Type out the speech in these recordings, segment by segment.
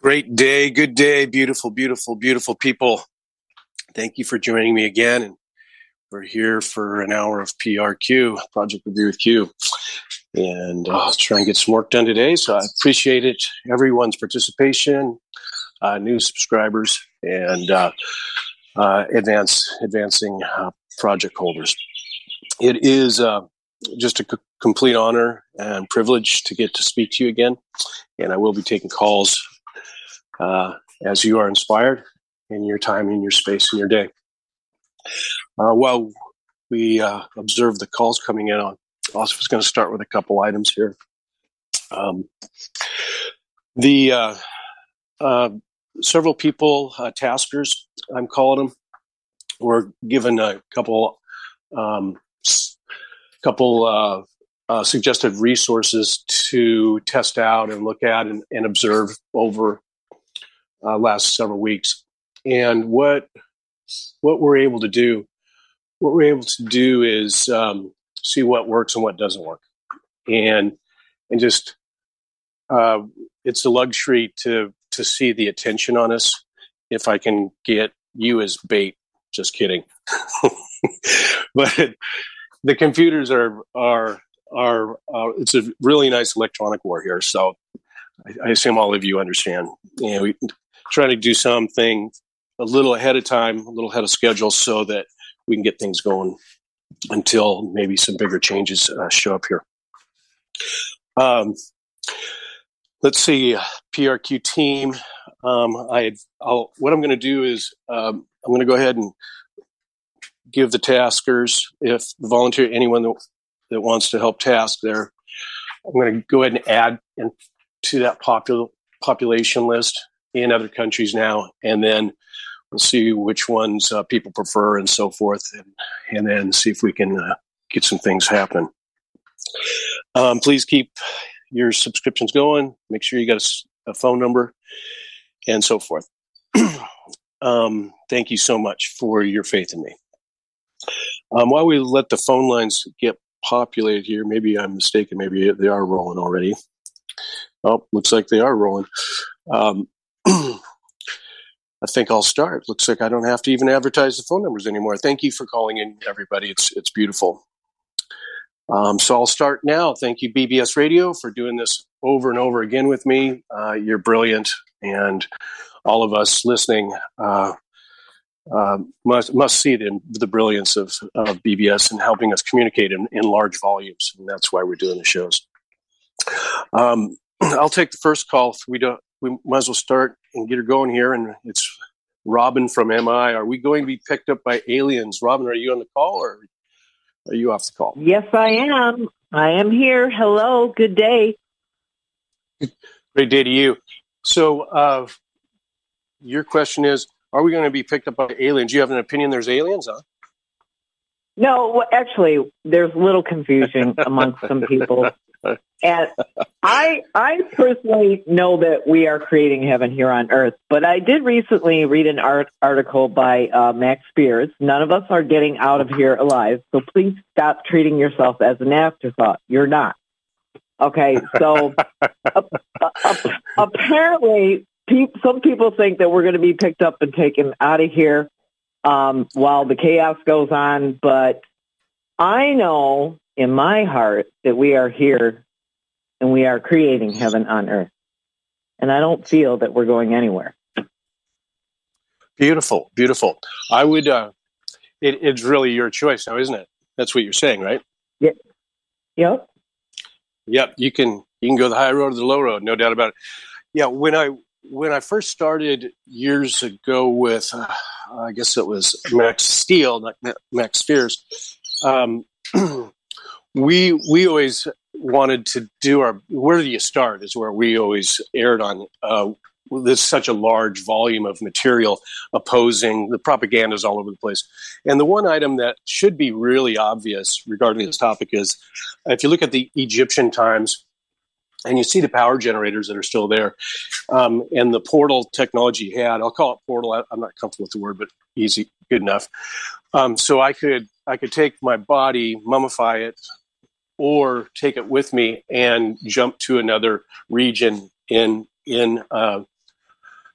Great day, good day, beautiful, beautiful, beautiful people. Thank you for joining me again. And we're here for an hour of PRQ, Project Review with Q. And I'll try and get some work done today. So I appreciate it, everyone's participation, new subscribers, and advancing project holders. It is just a complete honor and privilege to get to speak to you again. And I will be taking calls as you are inspired in your time, in your space, in your day. While we observe the calls coming in, I was going to start with a couple items here. Several people, taskers, I'm calling them, were given a couple suggested resources to test out and look at and observe over last several weeks. And what we're able to do is see what works and what doesn't work, and just it's a luxury to see the attention on us. If I can get you as bait, just kidding. But the computers are it's a really nice electronic war here. So I assume all of you understand. And we try to do something a little ahead of time, a little ahead of schedule, so that we can get things going until maybe some bigger changes show up here. Let's see, PRQ team. What I'm going to do is I'm going to go ahead and give the taskers, if the volunteer, anyone that wants to help task there, I'm going to go ahead and add to that population list in other countries now, and then we'll see which ones people prefer and so forth, and then see if we can get some things happening. Please keep your subscriptions going. Make sure you got a phone number and so forth. Thank you so much for your faith in me. While we let the phone lines get populated here, maybe I'm mistaken. Maybe they are rolling already. Oh, looks like they are rolling. I think I'll start. Looks like I don't have to even advertise the phone numbers anymore. Thank you for calling in, everybody. It's beautiful. So I'll start now. Thank you, BBS Radio, for doing this over and over again with me. You're brilliant, and all of us listening must see the brilliance of BBS and helping us communicate in large volumes, and that's why we're doing the shows. I'll take the first call. We might as well start and get her going here, and it's Robin from MI. Are we going to be picked up by aliens? Robin, are you on the call, or are you off the call? Yes, I am. I am here. Hello. Good day. Great day to you. So your question is, are we going to be picked up by aliens? Do you have an opinion there's aliens, huh? No, actually, there's little confusion amongst some people. And I personally know that we are creating heaven here on earth, but I did recently read an article by Max Spears. None of us are getting out of here alive, so please stop treating yourself as an afterthought. You're not. Okay, so apparently some people think that we're going to be picked up and taken out of here while the chaos goes on, but I know in my heart that we are here and we are creating heaven on earth. And I don't feel that we're going anywhere. Beautiful, beautiful. I would, it's really your choice now, isn't it? That's what you're saying, right? Yeah. Yep. Yep. You can go the high road or the low road, no doubt about it. Yeah. When I first started years ago with, I guess it was Max Steele, not Max Spears, we always wanted to do where do you start is where we always aired on. There's such a large volume of material opposing the propagandas all over the place. And the one item that should be really obvious regarding this topic is if you look at the Egyptian times and you see the power generators that are still there, and the portal technology you had, I'll call it portal. I'm not comfortable with the word, but easy, good enough. So I could take my body, mummify it, or take it with me and jump to another region in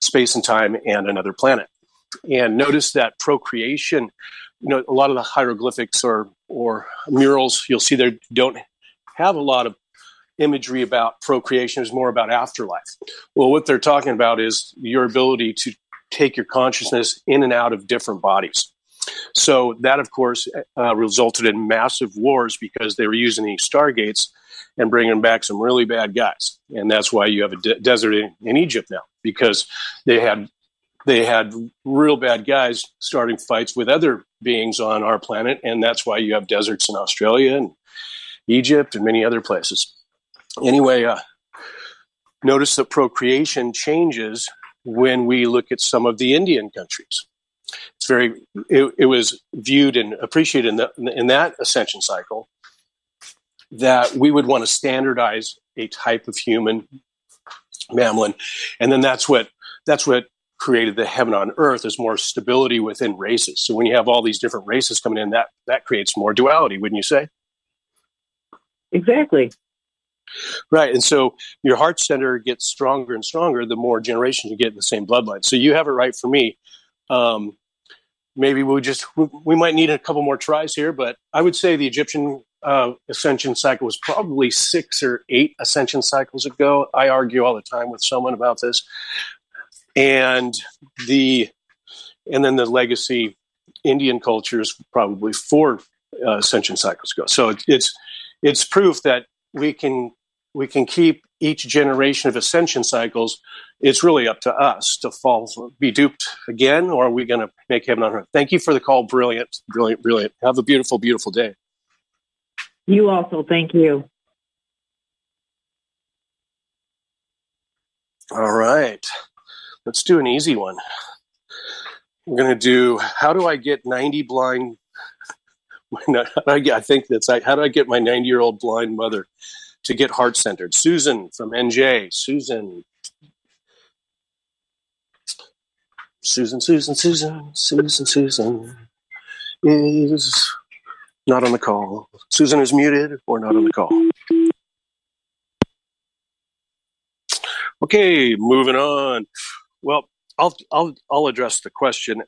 space and time and another planet. And notice that procreation, a lot of the hieroglyphics or murals you'll see there don't have a lot of imagery about procreation. It's more about afterlife. Well, what they're talking about is your ability to take your consciousness in and out of different bodies. So that, of course, resulted in massive wars because they were using these stargates and bringing back some really bad guys. And that's why you have a desert in Egypt now, because they had real bad guys starting fights with other beings on our planet. And that's why you have deserts in Australia and Egypt and many other places. Anyway, notice that procreation changes when we look at some of the Indian countries. It was viewed and appreciated in that ascension cycle that we would want to standardize a type of human mammalin, and then that's what created the heaven on earth, is more stability within races. So when you have all these different races coming in, that creates more duality, wouldn't you say? Exactly. Right. And so your heart center gets stronger and stronger the more generations you get in the same bloodline. So you have it right for me. Maybe we might need a couple more tries here, but I would say the Egyptian ascension cycle was probably 6 or 8 ascension cycles ago. I argue all the time with someone about this. And then the legacy Indian culture is probably 4 ascension cycles ago. So it's proof that we can keep each generation of ascension cycles. It's really up to us to be duped again, or are we going to make heaven on earth? Thank you for the call. Brilliant, brilliant, brilliant. Have a beautiful, beautiful day. You also. Thank you. All right. Let's do an easy one. We're going to do, how do I get 90 blind? I think that's, how do I get my 90-year-old blind mother to get heart-centered? Susan from NJ. Susan is not on the call. Susan is muted or not on the call. Okay, moving on. Well, I'll address the question.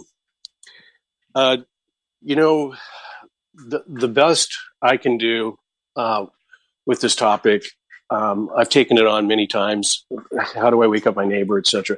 The best I can do with this topic, I've taken it on many times. How do I wake up my neighbor, etc.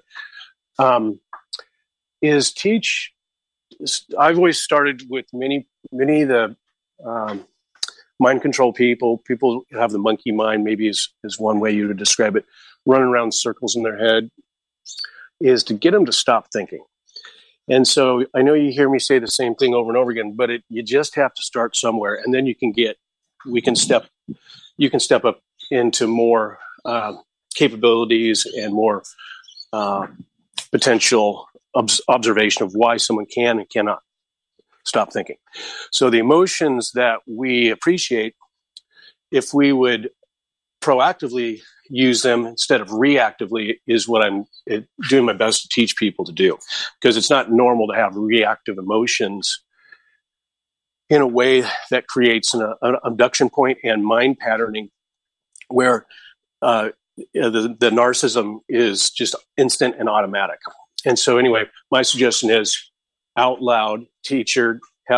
Is teach. I've always started with many of the mind control people who have the monkey mind, maybe is one way you would describe it, running around circles in their head, is to get them to stop thinking. And so I know you hear me say the same thing over and over again, but you just have to start somewhere, and then you can step up into more capabilities and more potential observation of why someone can and cannot stop thinking. So the emotions that we appreciate, if we would proactively use them instead of reactively, is what I'm doing my best to teach people to do, because it's not normal to have reactive emotions in a way that creates an abduction point and mind patterning where the narcissism is just instant and automatic. And so anyway, my suggestion is out loud, teacher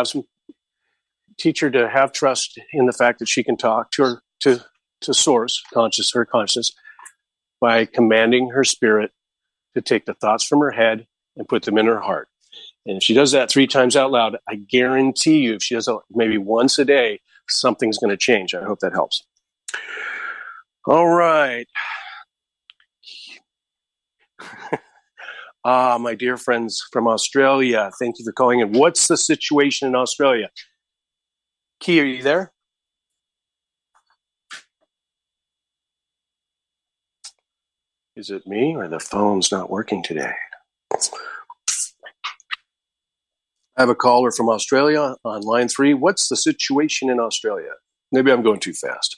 to have trust in the fact that she can talk to source, her consciousness, by commanding her spirit to take the thoughts from her head and put them in her heart. And if she does that 3 times out loud, I guarantee you, if she does it maybe once a day, something's going to change. I hope that helps. All right. My dear friends from Australia, thank you for calling in. What's the situation in Australia? Key, are you there? Is it me or the phone's not working today? I have a caller from Australia on line 3. What's the situation in Australia? Maybe I'm going too fast.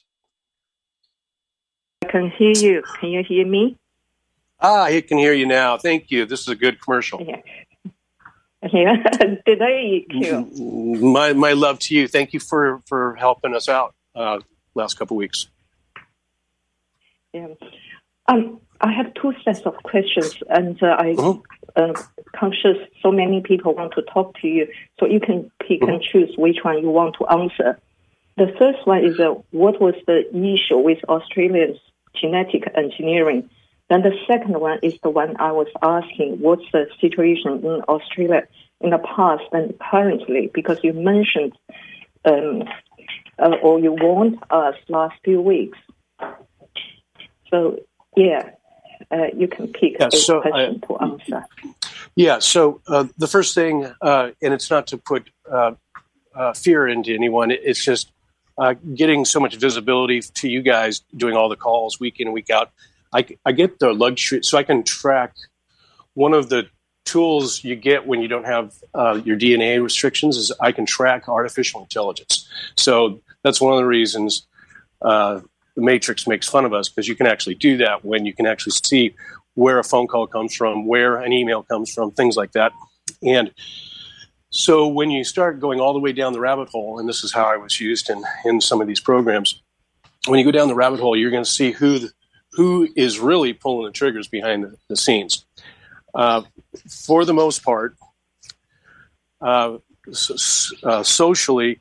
I can hear you. Can you hear me? I can hear you now. Thank you. This is a good commercial. Yeah. Did I hear? My love to you. Thank you for helping us out last couple of weeks. Yeah. I have two sets of questions, and I'm conscious so many people want to talk to you, so you can pick and choose which one you want to answer. The first one is what was the issue with Australia's genetic engineering? Then the second one is the one I was asking, what's the situation in Australia in the past and currently? Because you mentioned or you warned us last few weeks. So, you can pick a question to answer. Yeah, so the first thing, and it's not to put fear into anyone, it's just getting so much visibility to you guys doing all the calls week in and week out. I get the luxury, so I can track. One of the tools you get when you don't have your DNA restrictions is I can track artificial intelligence. So that's one of the reasons the Matrix makes fun of us, because you can actually do that when you can actually see where a phone call comes from, where an email comes from, things like that. And so when you start going all the way down the rabbit hole, and this is how I was used in some of these programs, when you go down the rabbit hole, you're going to see who is really pulling the triggers behind the scenes. For the most part, socially,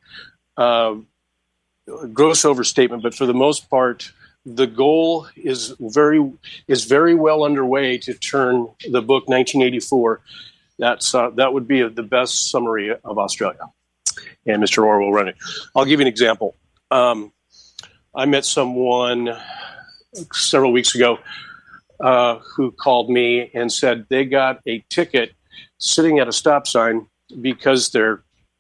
gross overstatement, but for the most part, the goal is very well underway to turn the book 1984. That would be the best summary of Australia, and Mr. Orr will run it. I'll give you an example. I met someone several weeks ago who called me and said they got a ticket sitting at a stop sign because their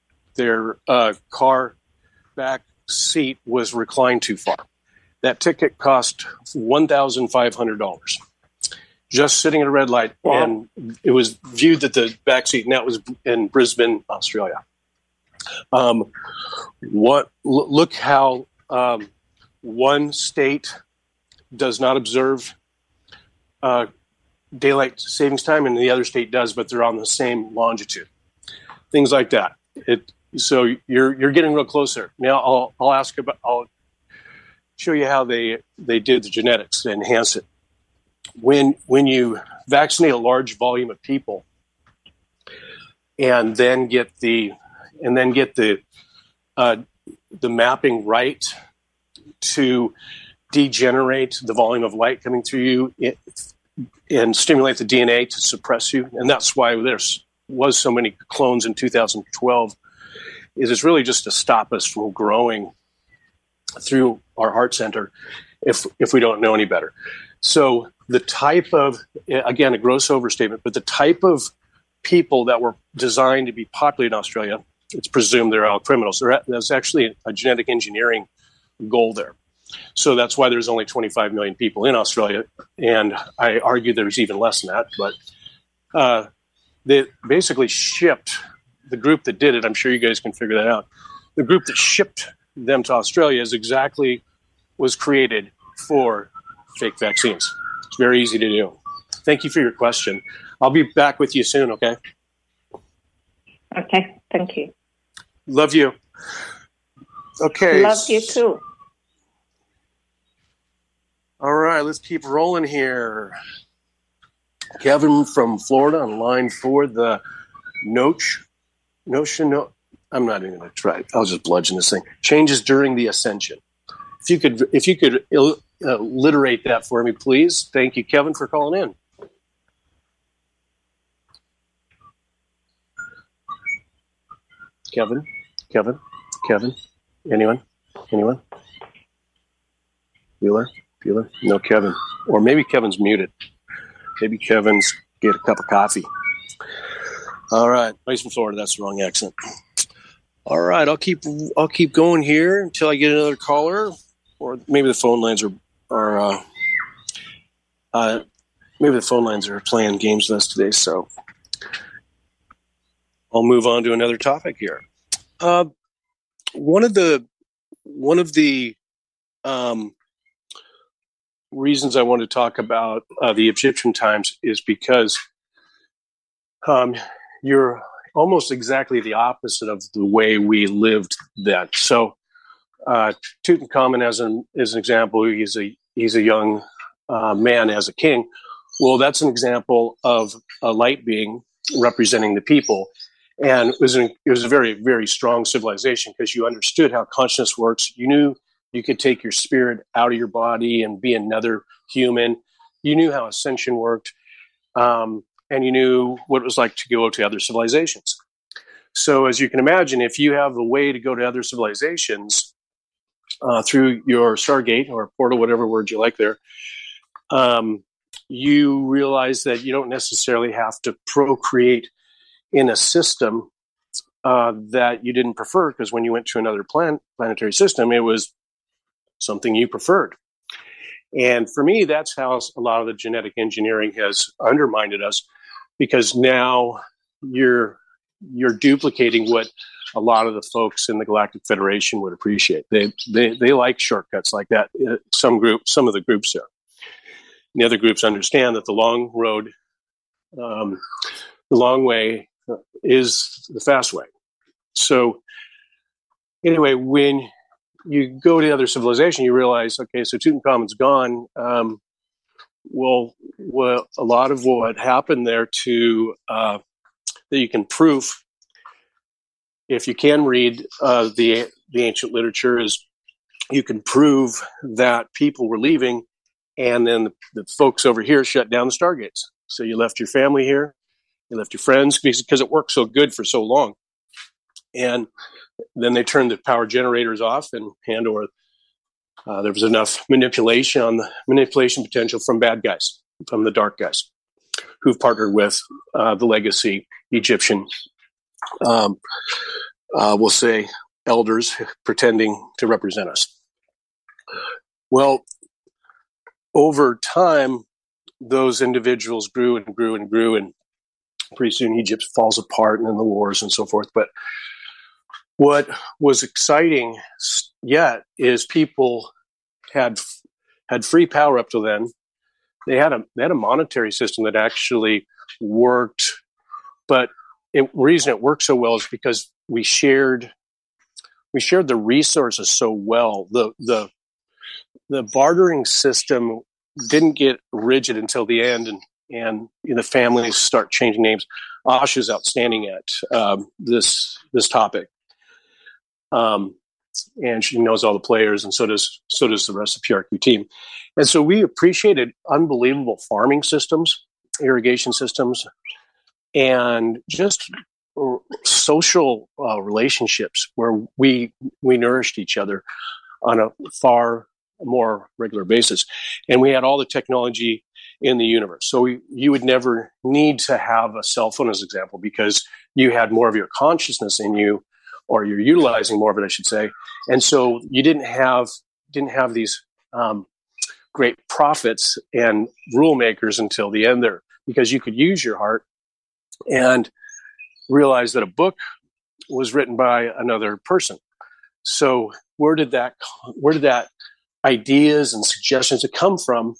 car back seat was reclined too far. That ticket cost $1,500 just sitting at a red light. Wow. And it was viewed that the back seat, and that was in Brisbane, Australia. Look how one state does not observe daylight savings time and the other state does, but they're on the same longitude. Things like that. So you're getting real close there. Now I'll show you how they did the genetics to enhance it. When you vaccinate a large volume of people and then get the mapping right to degenerate the volume of light coming through you and stimulate the DNA to suppress you, and that's why there was so many clones in 2012. It's really just to stop us from growing through our heart center if we don't know any better. So the type of, again, a gross overstatement, but the type of people that were designed to be populated in Australia, it's presumed they're all criminals. There's actually a genetic engineering goal there. So that's why there's only 25 million people in Australia. And I argue there's even less than that. But they basically shipped the group that did it. I'm sure you guys can figure that out. The group that shipped them to Australia was created for fake vaccines. It's very easy to do. Thank you for your question. I'll be back with you soon, okay? Okay, thank you. Love you. Okay. Love you too. All right, let's keep rolling here. Kevin from Florida on line 4, the notion. I'm not even going to try it. I'll just bludgeon this thing. Changes during the ascension. If you could alliterate that for me, please. Thank you, Kevin, for calling in. Kevin. Anyone? Bueller? No, Kevin. Or maybe Kevin's muted. Maybe Kevin's get a cup of coffee. All right. He's from Florida. That's the wrong accent. All right. I'll keep going here until I get another caller, or maybe the phone lines are playing games with us today. So I'll move on to another topic here. One of the reasons I want to talk about the Egyptian times is because you're almost exactly the opposite of the way we lived then. So Tutankhamun, as an example, he's a young man as a king. Well, that's an example of a light being representing the people. And it was a very, very strong civilization because you understood how consciousness works. You knew you could take your spirit out of your body and be another human. You knew how ascension worked. And you knew what it was like to go to other civilizations. So as you can imagine, if you have a way to go to other civilizations through your Stargate or portal, whatever word you like there, you realize that you don't necessarily have to procreate in a system that you didn't prefer, because when you went to another planetary system, it was something you preferred. And for me, that's how a lot of the genetic engineering has undermined us, because now you're duplicating what a lot of the folks in the Galactic Federation would appreciate. They like shortcuts like that. Some of the groups there. And the other groups understand that the long road, the long way is the fast way. So anyway, when you go to other civilization, you realize, okay, so Tutankhamun's gone. Well, a lot of what happened there that you can prove, if you can read the ancient literature, is you can prove that people were leaving, and then the folks over here shut down the stargates. So you left your family here, you left your friends, because it worked so good for so long. And then they turned the power generators off and hand over. There was enough manipulation potential from bad guys, from the dark guys, who've partnered with the legacy Egyptian, we'll say, elders pretending to represent us. Well, over time, those individuals grew and grew and grew, and pretty soon Egypt falls apart, and then the wars and so forth. But what was exciting yet is people had free power up till then. They had a monetary system that actually worked, but the reason it worked so well is because we shared the resources so well. The bartering system didn't get rigid until the end, and the families start changing names. Ash is outstanding at this topic. And she knows all the players, and so does the rest of the PRQ team. And so we appreciated unbelievable farming systems, irrigation systems, and just social relationships where we nourished each other on a far more regular basis. And we had all the technology in the universe. So you would never need to have a cell phone, as an example, because you had more of your consciousness in you, or you're utilizing more of it, I should say. And so you didn't have these great prophets and rule makers until the end there, because you could use your heart and realize that a book was written by another person. So where did that ideas and suggestions to come from?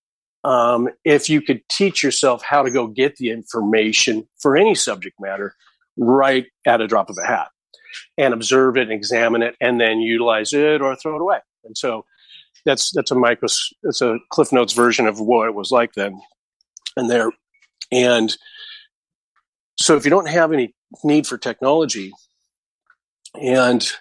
If you could teach yourself how to go get the information for any subject matter right at a drop of a hat, and observe it and examine it, and then utilize it or throw it away. And so that's a Cliff Notes version of what it was like then and there. And so if you don't have any need for technology, and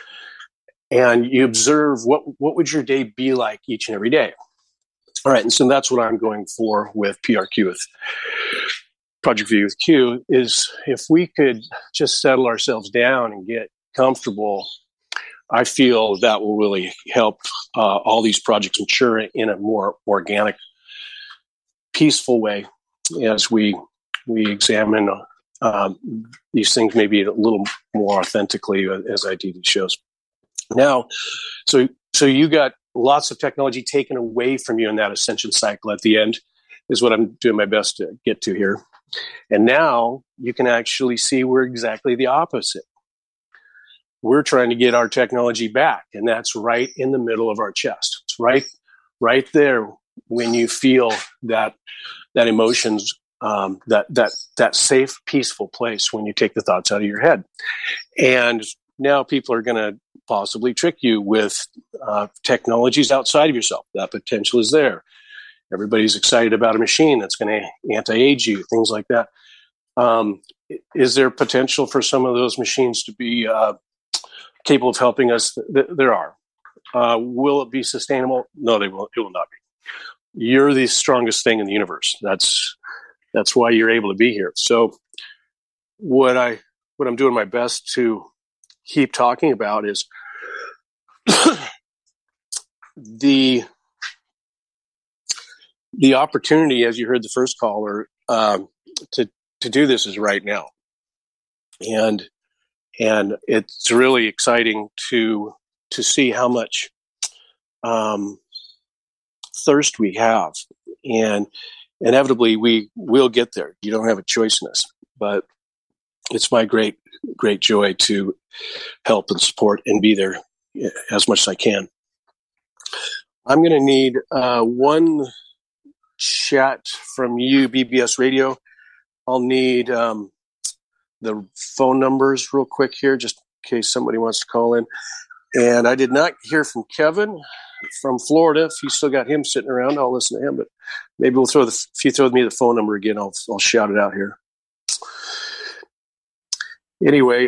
you observe what would your day be like each and every day. All right, and so that's what I'm going for with PRQ, with Project V with Q, is if we could just settle ourselves down and get comfortable, I feel that will really help all these projects mature in a more organic, peaceful way as we examine these things maybe a little more authentically as I do these shows. Now, so you got lots of technology taken away from you in that ascension cycle at the end, is what I'm doing my best to get to here. And now you can actually see we're exactly the opposite. We're trying to get our technology back, and that's right in the middle of our chest. It's right there when you feel that emotions, that safe, peaceful place when you take the thoughts out of your head. And now people are going to possibly trick you with technologies outside of yourself. That potential is there. Everybody's excited about a machine that's going to anti-age you, things like that. Is there potential for some of those machines to be capable of helping us? There are. Will it be sustainable? No, they will. It will not be. You're the strongest thing in the universe. That's why you're able to be here. So what I'm doing my best to keep talking about is the opportunity, as you heard the first caller, to do this is right now, and it's really exciting to see how much thirst we have, and inevitably we will get there. You don't have a choice in this, but it's my great joy to help and support and be there as much as I can. I'm going to need one chat from you, BBS Radio. I'll need the phone numbers real quick here, just in case somebody wants to call in. And I did not hear from Kevin from Florida. If you still got him sitting around, I'll listen to him. But maybe if you throw me the phone number again, I'll shout it out here. Anyway,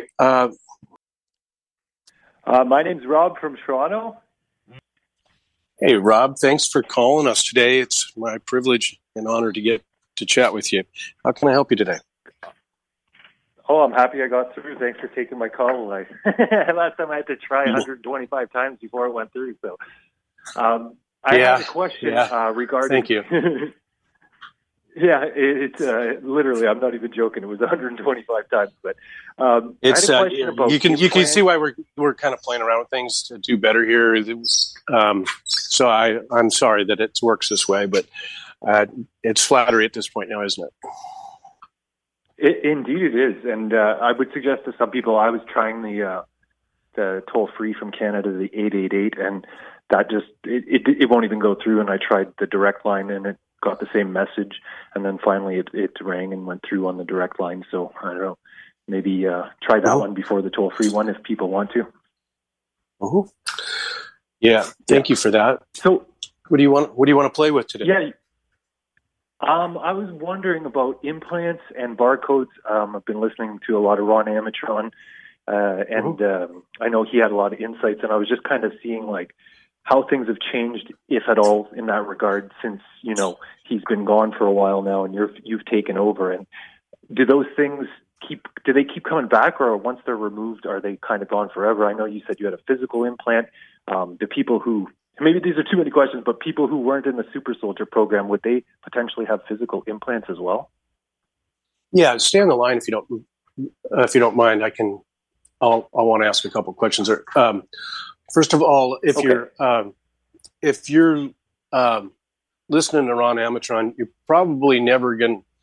my name's Rob from Toronto. Hey, Rob, thanks for calling us today. It's my privilege and honor to get to chat with you. How can I help you today? Oh, I'm happy I got through. Thanks for taking my call. Last time I had to try 125 times before it went through. So I had a question regarding... Thank you. Yeah, it's literally, I'm not even joking. It was 125 times, but it's I had a question about you can see why we're kind of playing around with things to do better here. So I'm sorry that it works this way, but it's flattery at this point now, isn't it? Indeed, it is, and I would suggest to some people. I was trying the toll free from Canada, the 888, and that just it won't even go through. And I tried the direct line, and it got the same message, and then finally it rang and went through on the direct line. So I don't know, maybe try that one before the toll-free one if people want to. Mm-hmm. Yeah, thank you for that. So what do you want to play with today? Yeah, I was wondering about implants and barcodes. I've been listening to a lot of Ron Amatron, and I know he had a lot of insights, and I was just kind of seeing like how things have changed, if at all, in that regard since, he's been gone for a while now and you've taken over. And do those things do they keep coming back, or once they're removed, are they kind of gone forever? I know you said you had a physical implant. The people who, maybe these are too many questions, but people who weren't in the Super Soldier program, would they potentially have physical implants as well? Yeah, stay on the line if you don't mind. I'll want to ask a couple questions. First of all, if you're listening to Ron Amatron, you're probably never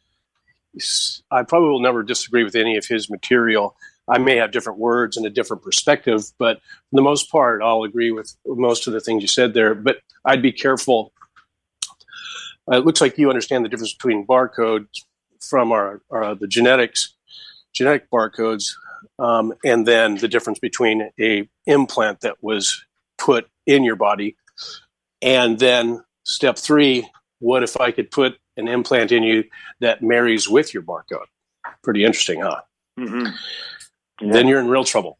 I probably will never disagree with any of his material. I may have different words and a different perspective, but for the most part, I'll agree with most of the things you said there. But I'd be careful. It looks like you understand the difference between barcodes from the genetic barcodes. And then the difference between a implant that was put in your body, and then step 3, what if I could put an implant in you that marries with your barcode? Pretty interesting, huh? Mm-hmm. Yeah. Then you're in real trouble.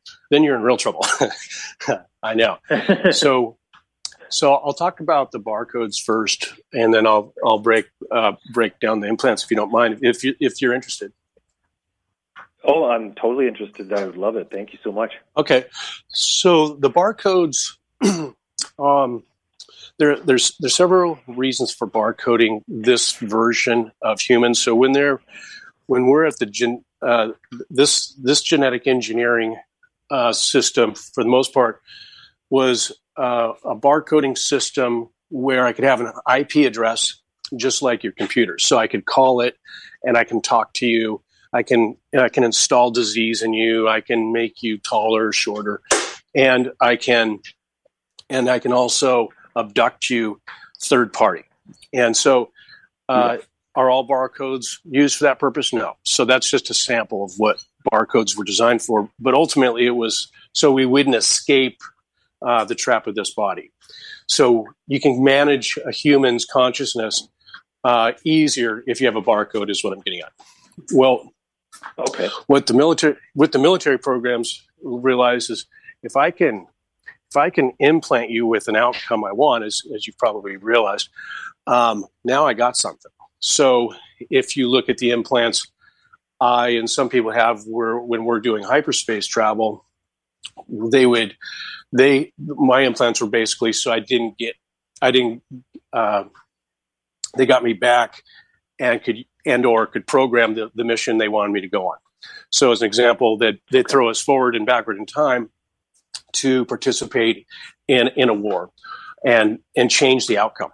I know. So I'll talk about the barcodes first, and then I'll break down the implants if you don't mind, if you're interested. Oh, I'm totally interested. I would love it. Thank you so much. Okay. So the barcodes, there's several reasons for barcoding this version of humans. So when we're at this genetic engineering system, for the most part, was a barcoding system where I could have an IP address just like your computer. So I could call it and I can talk to you. I can install disease in you. I can make you taller, shorter, and I can also abduct you third party. And so, are all barcodes used for that purpose? No. So that's just a sample of what barcodes were designed for. But ultimately, it was so we wouldn't escape the trap of this body. So you can manage a human's consciousness easier if you have a barcode, is what I'm getting at. Well, Okay. what the military programs realize is if I can implant you with an outcome I want, as you've probably realized, now I got something. So if you look at the implants I and some people have, when we're doing hyperspace travel, my implants were basically so they got me back and could program the mission they wanted me to go on. So as an example, that they throw us forward and backward in time to participate in a war and change the outcome.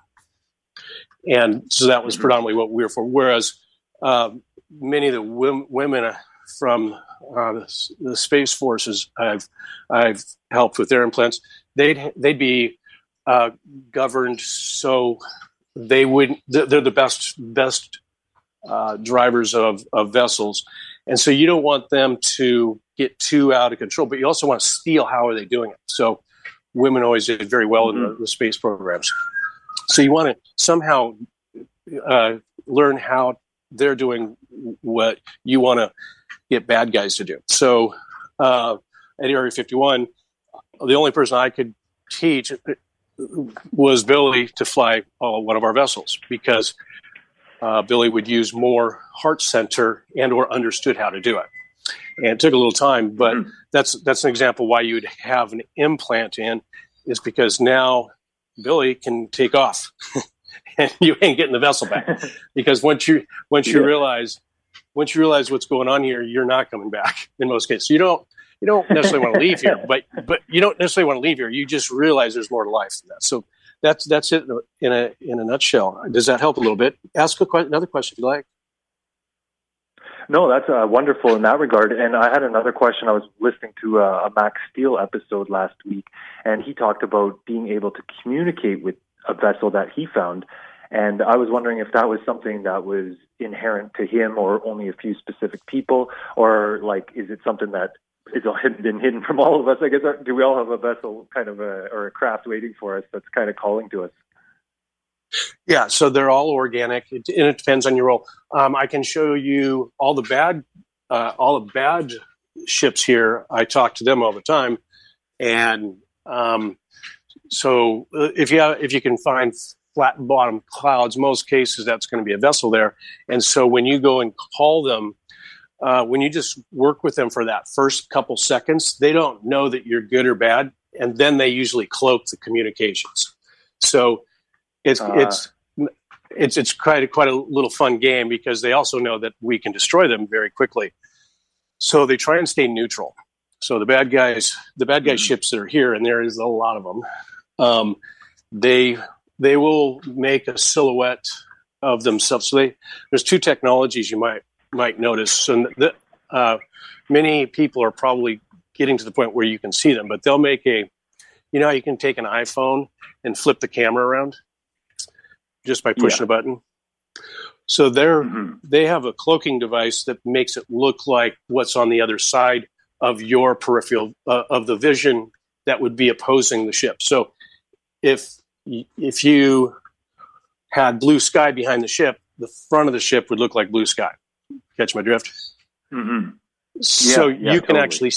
And so that was predominantly what we were for. Whereas many of the women from the Space Forces I've helped with their implants, they'd be governed so they wouldn't. They're the best drivers of vessels, and so you don't want them to get too out of control, but you also want to steal how are they doing it. So women always did very well in the space programs. So you want to somehow learn how they're doing what you want to get bad guys to do. So at Area 51, the only person I could teach was Billy to fly one of our vessels, because Billy would use more heart center and or understood how to do it. And it took a little time, but that's an example why you would have an implant in, is because now Billy can take off and you ain't getting the vessel back. Because once you realize what's going on here, you're not coming back in most cases. You don't necessarily want to leave here, but you don't necessarily want to leave here. You just realize there's more to life than that. So that's it in a nutshell. Does that help a little bit? Ask another question if you like. No, that's wonderful in that regard. And I had another question. I was listening to a Max Steele episode last week, and he talked about being able to communicate with a vessel that he found. And I was wondering if that was something that was inherent to him or only a few specific people, or like, is it something that it's been hidden from all of us? I guess, do we all have a vessel or a craft waiting for us that's kind of calling to us? Yeah, so they're all organic, and it depends on your role. I can show you all the bad ships here. I talk to them all the time, and so if you can find flat bottom clouds, most cases that's going to be a vessel there. And so when you go and call them, when you just work with them for that first couple seconds, they don't know that you're good or bad, and then they usually cloak the communications. So it's quite a little fun game, because they also know that we can destroy them very quickly. So they try and stay neutral. So the bad guys ships that are here, and there is a lot of them, they will make a silhouette of themselves. So there's two technologies you might notice, and many people are probably getting to the point where you can see them, but they'll make you can take an iPhone and flip the camera around just by pushing a button. So they have a cloaking device that makes it look like what's on the other side of your peripheral of the vision that would be opposing the ship. So if you had blue sky behind the ship, the front of the ship would look like blue sky. Catch my drift? Mm-hmm. So you can actually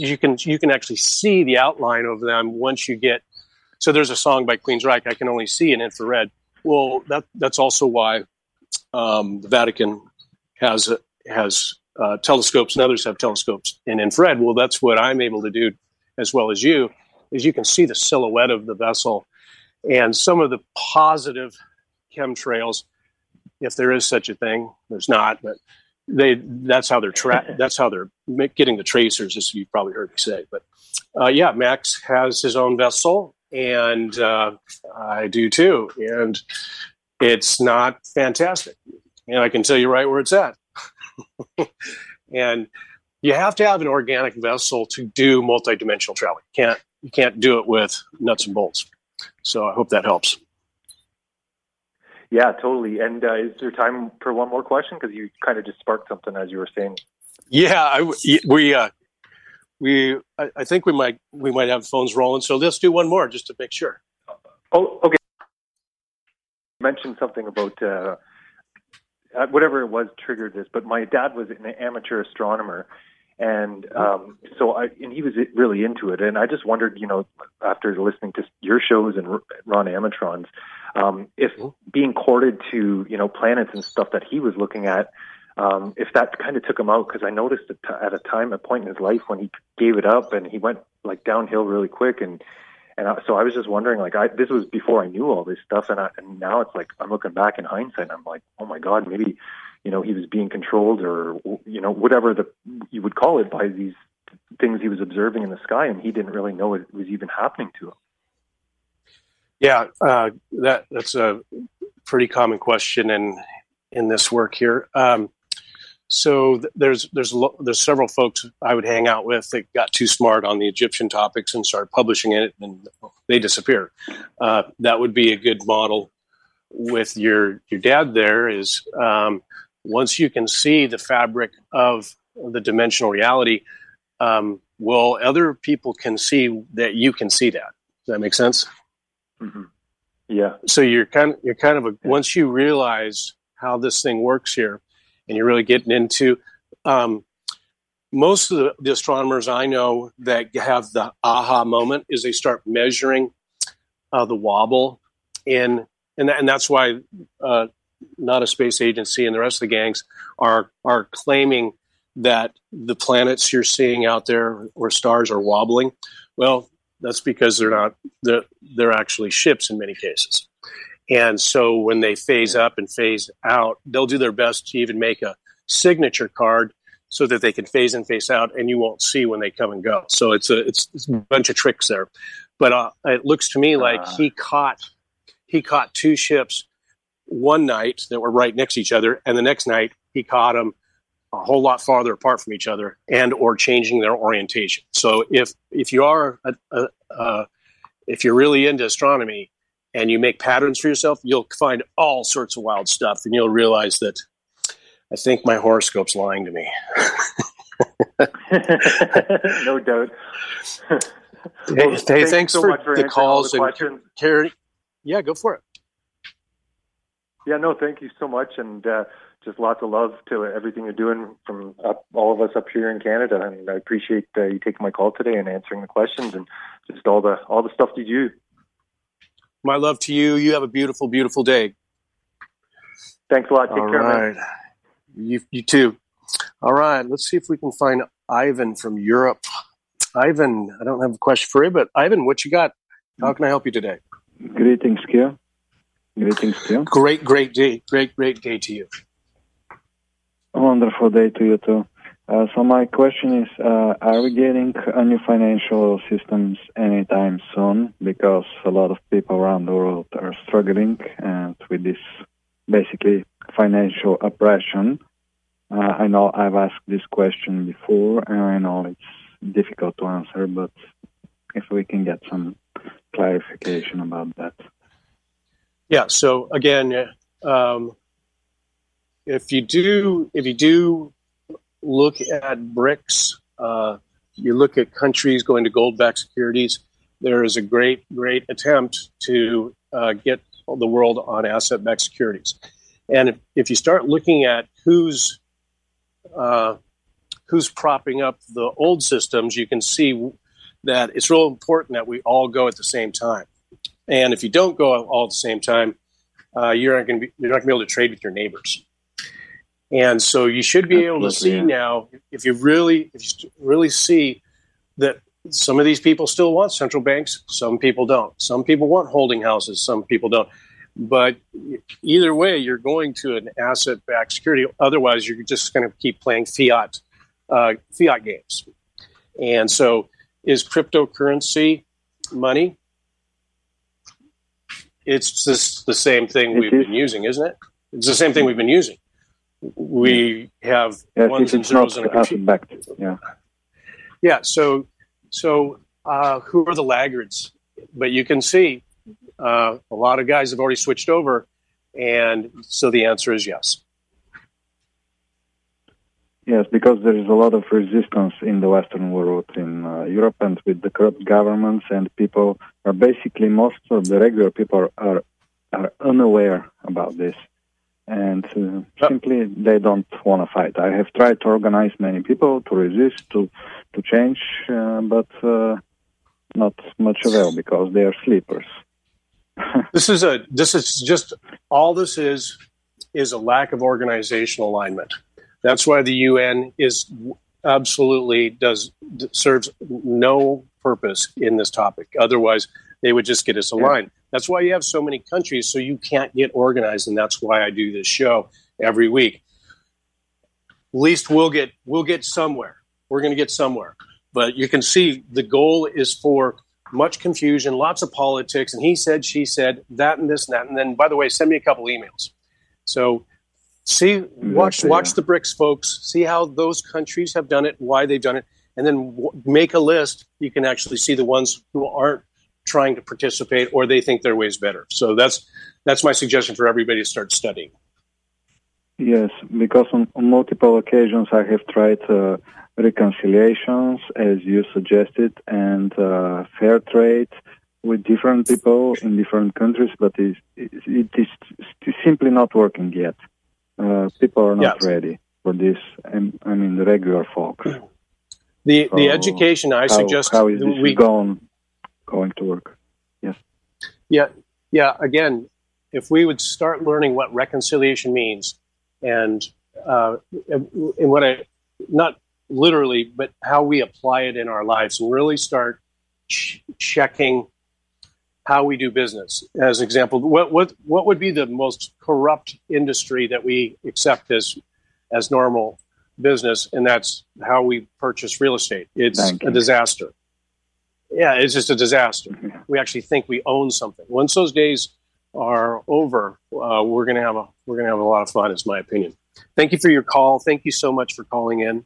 see the outline of them once you get. So there's a song by Queensryche, I Can Only See in Infrared. Well, that's also why the Vatican has telescopes, and others have telescopes in infrared. Well, that's what I'm able to do as well as you, is you can see the silhouette of the vessel and some of the positive chemtrails, if there is such a thing. There's not, but that's how they're getting the tracers, as you've probably heard me say. But Max has his own vessel, and I do too, and it's not fantastic. And I can tell you right where it's at. And you have to have an organic vessel to do multidimensional travel. You can't do it with nuts and bolts. So I hope that helps. Yeah, totally. And is there time for one more question? Because you kind of just sparked something as you were saying. Yeah, I think we might have phones rolling. So let's do one more just to make sure. Oh, okay. You mentioned something about whatever it was triggered this, but my dad was an amateur astronomer, and and he was really into it. And I just wondered, after listening to your shows and Ron Amatron's, if being courted to planets and stuff that he was looking at, if that kind of took him out, because I noticed at a point in his life when he gave it up and he went like downhill really quick, so I was just wondering, this was before I knew all this stuff, and now it's like I'm looking back in hindsight, and I'm like, oh my God, maybe he was being controlled, or whatever you would call it, by these things he was observing in the sky, and he didn't really know it was even happening to him. Yeah, that's a pretty common question in this work here. So there's several folks I would hang out with that got too smart on the Egyptian topics and started publishing it, and they disappear. That would be a good model with your dad. There is once you can see the fabric of the dimensional reality, other people can see that you can see that. Does that make sense? Mm-hmm. Yeah. So you're kind of once you realize how this thing works here, and you're really getting into most of the astronomers I know that have the aha moment is they start measuring the wobble and that's why not a space agency and the rest of the gangs are claiming that the planets you're seeing out there or stars are wobbling. Well, that's because they're actually ships in many cases. And so when they phase up and phase out, they'll do their best to even make a signature card so that they can phase in, phase out, and you won't see when they come and go. So it's a bunch of tricks there. But it looks to me like he caught two ships one night that were right next to each other, and the next night he caught them a whole lot farther apart from each other and or changing their orientation. So if you are if you're really into astronomy and you make patterns for yourself, you'll find all sorts of wild stuff, and you'll realize that I think my horoscope's lying to me. No doubt. Hey, thanks so much for the calls and Carrie. Yeah, go for it. Yeah, no, thank you so much, and just lots of love to everything you're doing from all of us up here in Canada. And I appreciate you taking my call today and answering the questions and just all the stuff you do. My love to you. You have a beautiful, beautiful day. Thanks a lot. Take care, man. You too. All right. Let's see if we can find Ivan from Europe. Ivan, I don't have a question for you, but Ivan, what you got? How can I help you today? Greetings, Kia. Great day. Great day to you. A wonderful day to you too. So my question is, are we getting a new financial systems anytime soon? Because a lot of people around the world are struggling and with this basically financial oppression. I know I've asked this question before, and I know it's difficult to answer, but if we can get some clarification about that. Yeah. So again, if you do look at BRICS, you look at countries going to gold-backed securities, there is a great attempt to get the world on asset-backed securities. And if you start looking at who's propping up the old systems, you can see that it's real important that we all go at the same time. And if you don't go all at the same time, you're not going to be able to trade with your neighbors. And so you should be able to see now, if you really see that some of these people still want central banks, some people don't. Some people want holding houses, some people don't. But either way, you're going to an asset-backed security. Otherwise, you're just going to keep playing fiat games. And so, is cryptocurrency money? It's just the same thing we've been using, isn't it? It's the same thing we've been using. We have ones and zeros in a computer. Yeah. So who are the laggards? But you can see a lot of guys have already switched over, and so the answer is yes. Yes, because there is a lot of resistance in the Western world, in Europe, and with the corrupt governments, and people are basically, most of the regular people are unaware about this, and simply they don't want to fight. I have tried to organize many people to resist, to change, but not much avail because they are sleepers. This is just all this is a lack of organizational alignment. That's why the UN serves no purpose in this topic. Otherwise, they would just get us aligned. Yeah. That's why you have so many countries, so you can't get organized, and that's why I do this show every week. At least we'll get somewhere. We're going to get somewhere. But you can see the goal is for much confusion, lots of politics, and he said, she said, that and this and that. And then, by the way, send me a couple emails. So watch the BRICS folks, see how those countries have done it, why they've done it, and then make a list. You can actually see the ones who aren't trying to participate or they think their way is better. So that's my suggestion for everybody to start studying. Yes, because on multiple occasions I have tried reconciliations, as you suggested, and fair trade with different people in different countries, but it is simply not working yet. People are not ready for this, and I mean the regular folks. The education I suggest. How is this going to work? Yes. Yeah. Again, if we would start learning what reconciliation means, and what I not literally, but how we apply it in our lives, and really start checking how we do business. As an example, what would be the most corrupt industry that we accept as normal business? And that's how we purchase real estate. It's a disaster. Yeah, it's just a disaster. Yeah. We actually think we own something. Once those days are over, we're gonna have a lot of fun, is my opinion. Thank you for your call. Thank you so much for calling in.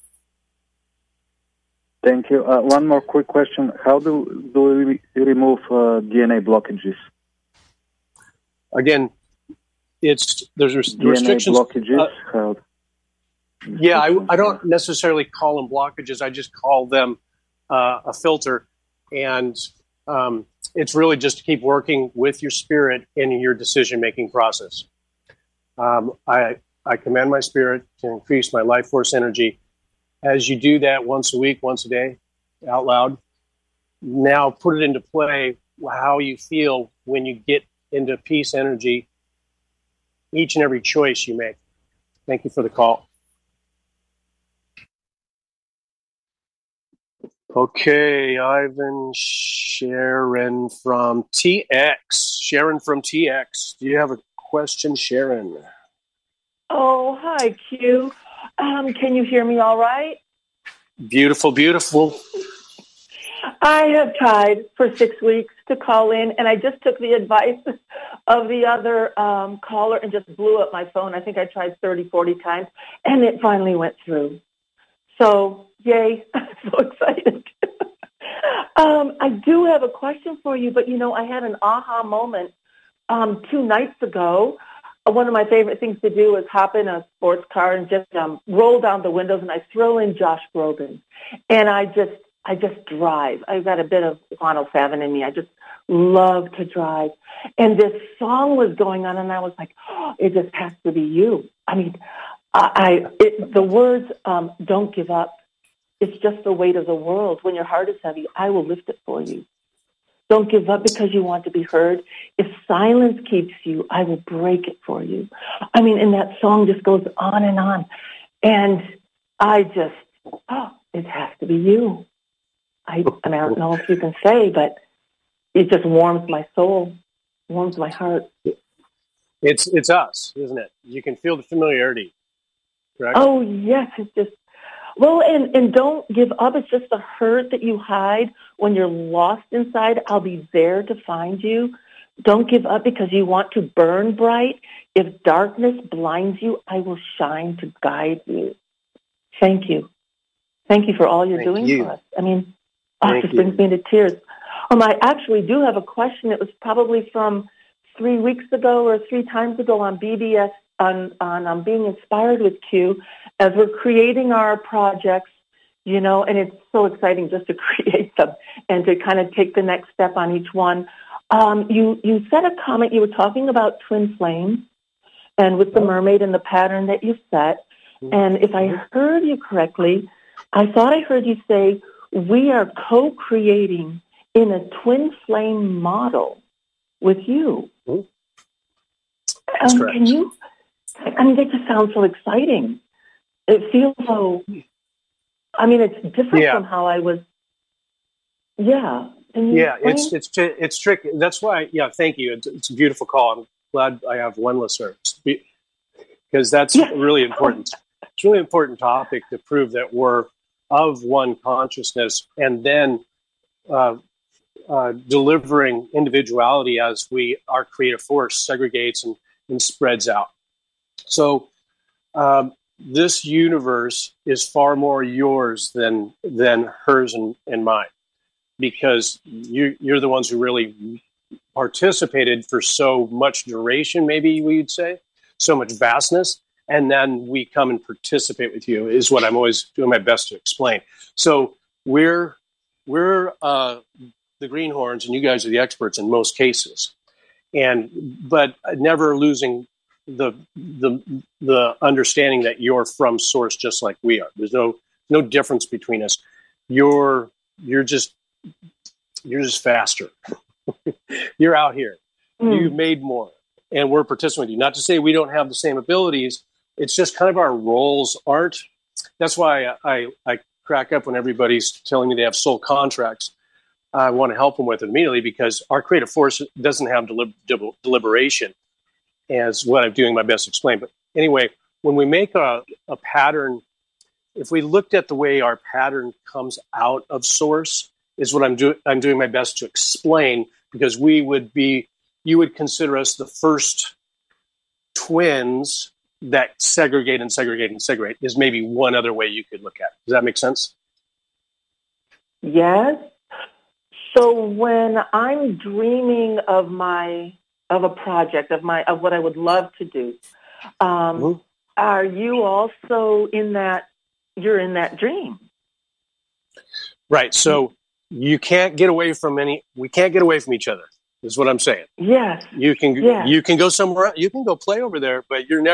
Thank you. One more quick question. How do we remove DNA blockages? Again, there's DNA restrictions. Blockages? I don't necessarily call them blockages. I just call them a filter. And it's really just to keep working with your spirit in your decision-making process. I command my spirit to increase my life force energy. As you do that once a week, once a day, out loud, now put it into play how you feel when you get into peace energy, each and every choice you make. Thank you for the call. Okay, Ivan, Sharon from TX. Sharon from TX. Do you have a question, Sharon? Oh, hi, Q. Can you hear me all right? Beautiful, beautiful. I have tried for 6 weeks to call in, and I just took the advice of the other caller and just blew up my phone. I think I tried 30, 40 times, and it finally went through. So, yay, I'm so excited. I do have a question for you, but, I had an aha moment 2 nights ago. One of my favorite things to do is hop in a sports car and just roll down the windows, and I throw in Josh Groban. And I just drive. I've got a bit of Juan 7 in me. I just love to drive. And this song was going on, and I was like, oh, it just has to be you. I mean, the words, don't give up. It's just the weight of the world. When your heart is heavy, I will lift it for you. Don't give up because you want to be heard. If silence keeps you, I will break it for you. I mean, and that song just goes on. And I just, it has to be you. I don't know if you can say, but it just warms my soul, warms my heart. It's us, isn't it? You can feel the familiarity, correct? Oh, yes. It's just, well, and don't give up. It's just the hurt that you hide when you're lost inside. I'll be there to find you. Don't give up because you want to burn bright. If darkness blinds you, I will shine to guide you. Thank you. Thank you for all you're doing for us. I mean, it just brings me to tears. I actually do have a question. It was probably from 3 weeks ago or 3 times ago on BBS on being inspired with Q as we're creating our projects, and it's so exciting just to create them and to kind of take the next step on each one. You said a comment, you were talking about twin flames and with the mermaid and the pattern that you set. And if I heard you correctly, I thought I heard you say we are co-creating in a twin flame model with you. That's correct. That just sounds so exciting. It feels so, it's different from how I was. Yeah. It's tricky. That's why, thank you. It's a beautiful call. I'm glad I have one listener because that's really important. It's a really important topic to prove that we're of one consciousness and then delivering individuality as our creative force segregates and spreads out. So this universe is far more yours than hers and mine, because you're the ones who really participated for so much duration, maybe we'd say, so much vastness, and then we come and participate with you is what I'm always doing my best to explain. So we're the greenhorns, and you guys are the experts in most cases, but never losing the understanding that you're from source just like we are. There's no difference between us. You're just faster. You're out here. You've made more, and we're participating with you. Not to say we don't have the same abilities. It's just kind of our roles aren't. That's why I crack up when everybody's telling me they have soul contracts. I want to help them with it immediately, because our creative force doesn't have deliberation, as what I'm doing my best to explain. But anyway, when we make a pattern, if we looked at the way our pattern comes out of source, is what I'm doing my best to explain, because you would consider us the first twins that segregate and segregate and segregate, is maybe one other way you could look at it. Does that make sense? Yes. So when I'm dreaming of a project, of what I would love to do, are you also in that? You're in that dream, right? So you can't get away from we can't get away from each other, is what I'm saying. Yes. You can go somewhere, you can go play over there, but there'll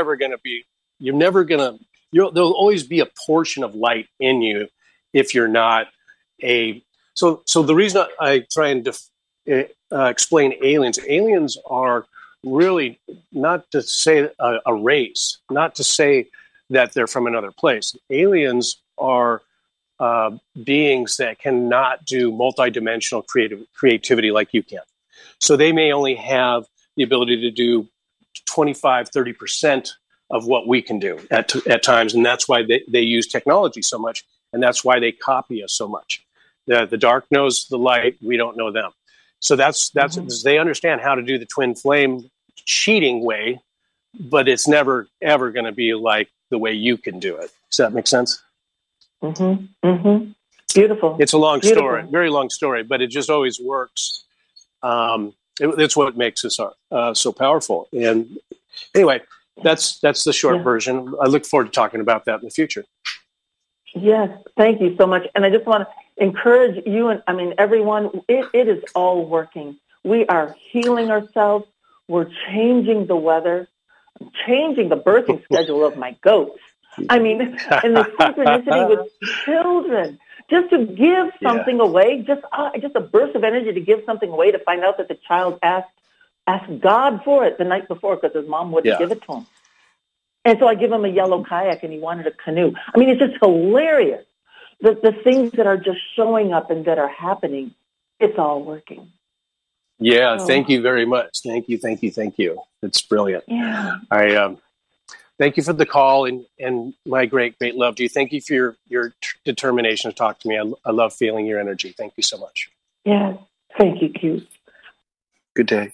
always be a portion of light in you if you're not so the reason I try and explain aliens are really not to say a race, not to say that they're from another place. Aliens are beings that cannot do multidimensional creativity like you can. So they may only have the ability to do 25, 30% of what we can do at times. And that's why they use technology so much. And that's why they copy us so much. The dark knows the light. We don't know them. So that's they understand how to do the twin flame cheating way, but it's never, ever going to be like the way you can do it. Does that make sense? Mm-hmm. Mm-hmm. Beautiful. It's a long story, very long story, but it just always works. It's what makes us so powerful. And anyway, that's the short version. I look forward to talking about that in the future. Yes, thank you so much. And I just want to encourage you and everyone. It is all working. We are healing ourselves. We're changing the weather, changing the birthing schedule of my goats. And the synchronicity with children. Just to give something away, just a burst of energy to give something away, to find out that the child asked God for it the night before because his mom wouldn't give it to him. And so I give him a yellow kayak and he wanted a canoe. It's just hilarious. The things that are just showing up and that are happening, it's all working. Yeah, thank you very much. Thank you. It's brilliant. Yeah. I thank you for the call and my great love to you. Thank you for your determination to talk to me. I love feeling your energy. Thank you so much. Yes. Thank you, Q. Good day.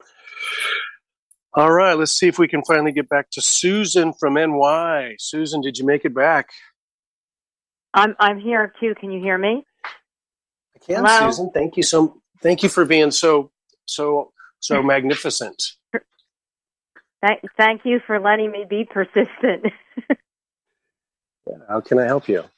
All right, let's see if we can finally get back to Susan from NY. Susan, did you make it back? I'm here, Q. Can you hear me? I can, Hello? Susan. Thank you for being so magnificent. Thank you for letting me be persistent. How can I help you?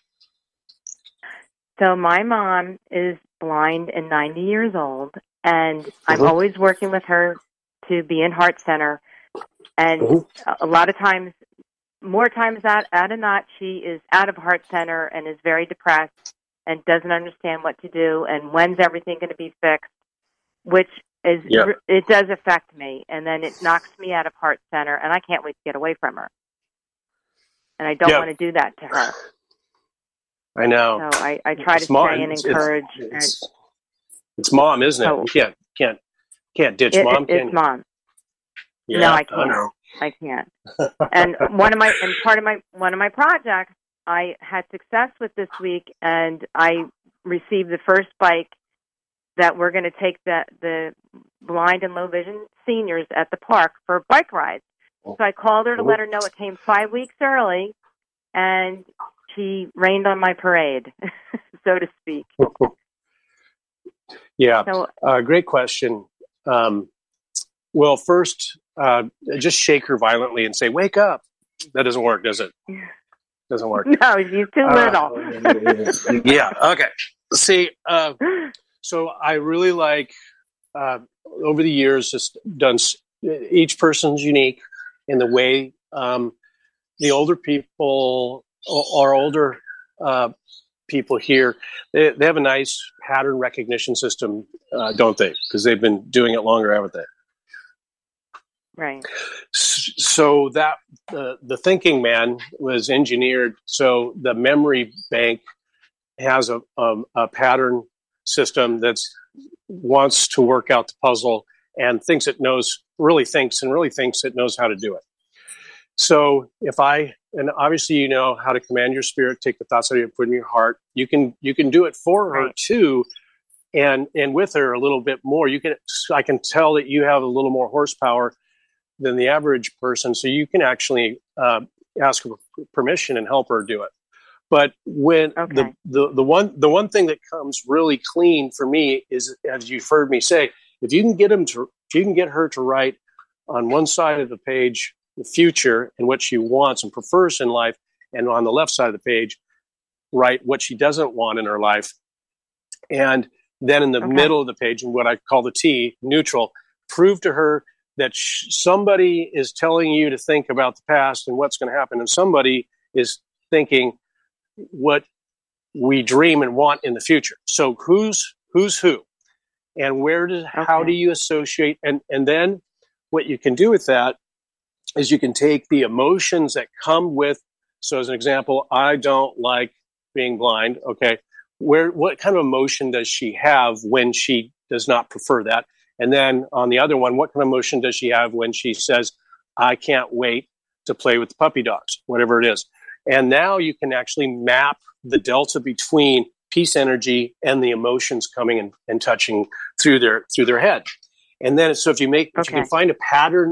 So my mom is blind and 90 years old, and I'm always working with her to be in Heart Center. And a lot of times, more times out of not, she is out of Heart Center and is very depressed and doesn't understand what to do and when's everything going to be fixed, which is it does affect me. And then it knocks me out of Heart Center, and I can't wait to get away from her. And I don't want to do that to her. I know. So I try to stay and encourage. It's mom, isn't it? You can't ditch mom. It's mom. Yeah, no, I can't. I can't. And one of my projects, I had success with this week, and I received the first bike that we're going to take the blind and low vision seniors at the park for bike rides. So I called her to let her know it came 5 weeks early, and she rained on my parade, so to speak. Yeah, so, great question. Well, first, just shake her violently and say, "Wake up." That doesn't work, does it? Doesn't work. No, she's too little. Yeah, okay. See, so I really like, over the years, just done, each person's unique in the way the older people or older people here, they have a nice pattern recognition system, don't they? Because they've been doing it longer, haven't they? Right. So that the thinking man was engineered so the memory bank has a pattern system that wants to work out the puzzle and really thinks it knows how to do it. So and obviously you know how to command your spirit, take the thoughts that you put in your heart. You can do it for her too, and with her a little bit more. I can tell that you have a little more horsepower than the average person, so you can actually ask her permission and help her do it. But when the one thing that comes really clean for me is, as you've heard me say, if you can get her to write on one side of the page the future and what she wants and prefers in life, and on the left side of the page write what she doesn't want in her life, and then in the middle of the page, and what I call the T, neutral, prove to her that somebody is telling you to think about the past and what's going to happen, and somebody is thinking what we dream and want in the future. So who's who, and how do you associate? And then what you can do with that is you can take the emotions that come with. So as an example, I don't like being blind. Okay, what kind of emotion does she have when she does not prefer that? And then on the other one, what kind of emotion does she have when she says, I can't wait to play with the puppy dogs, whatever it is. And now you can actually map the delta between peace energy and the emotions coming and touching through their head. And then, so if you can find a pattern,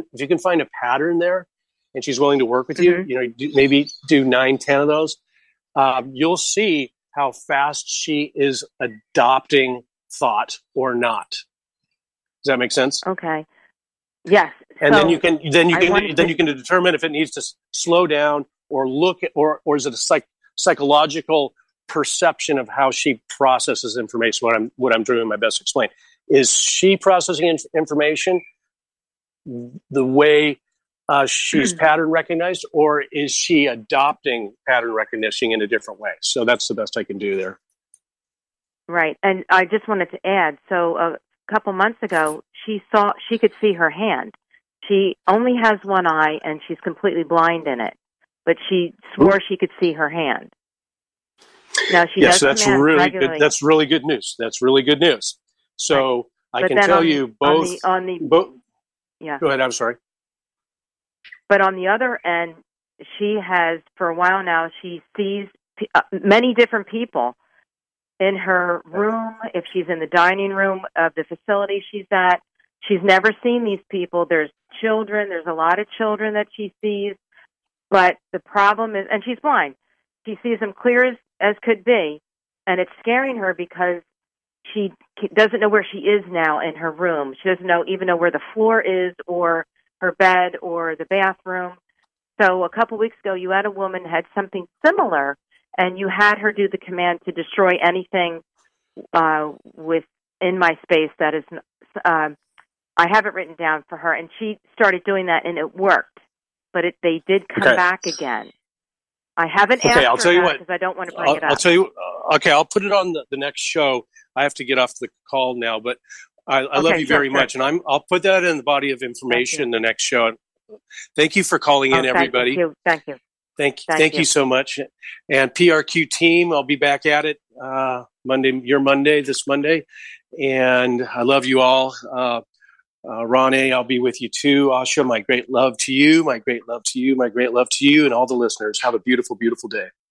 there, and she's willing to work with you, maybe do 9-10 of those, you'll see how fast she is adopting thought or not. Does that make sense? Okay. Yes. And then you can determine if it needs to slow down or look at, or is it a psychological perception of how she processes information. What I'm doing my best to explain. Is she processing information the way she's pattern recognized, or is she adopting pattern recognition in a different way? So that's the best I can do there. Right. And I just wanted to add, so a couple months ago, she could see her hand. She only has one eye, and she's completely blind in it. But she swore she could see her hand. Now she does that's really good. That's really good news. That's really good news. So right. I can tell you both. Yeah. Go ahead. I'm sorry. But on the other end, she has, for a while now, she sees many different people in her room. If she's in the dining room of the facility she's at, she's never seen these people. There's children. There's a lot of children that she sees. But the problem is, and she's blind, she sees them clear as could be, and it's scaring her because she doesn't know where she is now in her room. She doesn't even know where the floor is or her bed or the bathroom. So a couple weeks ago, you had a woman had something similar, and you had her do the command to destroy anything within my space that is. I have it written down for her, and she started doing that, and it worked. But they did come back again. I haven't asked I'll tell you what, because I don't want to bring it up. I'll tell you. Okay, I'll put it on the next show. I have to get off the call now, but I love you very much, and I'll put that in the body of information the next show. Thank you for calling in, everybody. Thank you. Thank you so much. And PRQ team, I'll be back at it this Monday, and I love you all. Ron A., I'll be with you too. I'll show my great love to you, my great love to you, my great love to you, and all the listeners. Have a beautiful, beautiful day.